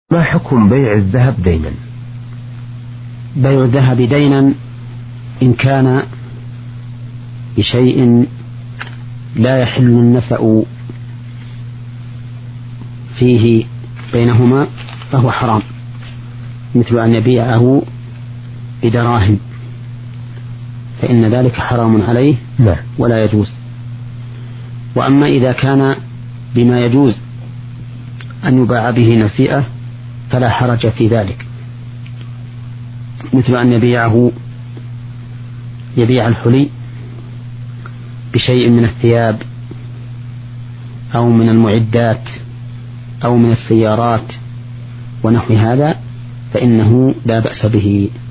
ما حكم بيع الذهب دينا؟ بيع الذهب دينا إن كان بشيء لا يحل النسأ فيه بينهما فهو حرام، مثل أن يبيعه بدراهم فإن ذلك حرام عليه ولا يجوز. وأما إذا كان بما يجوز أن يباع به نسيئة فلا حرج في ذلك، مثل أن يبيع الحلي بشيء من الثياب أو من المعدات أو من السيارات ونحو هذا، فإنه لا بأس به.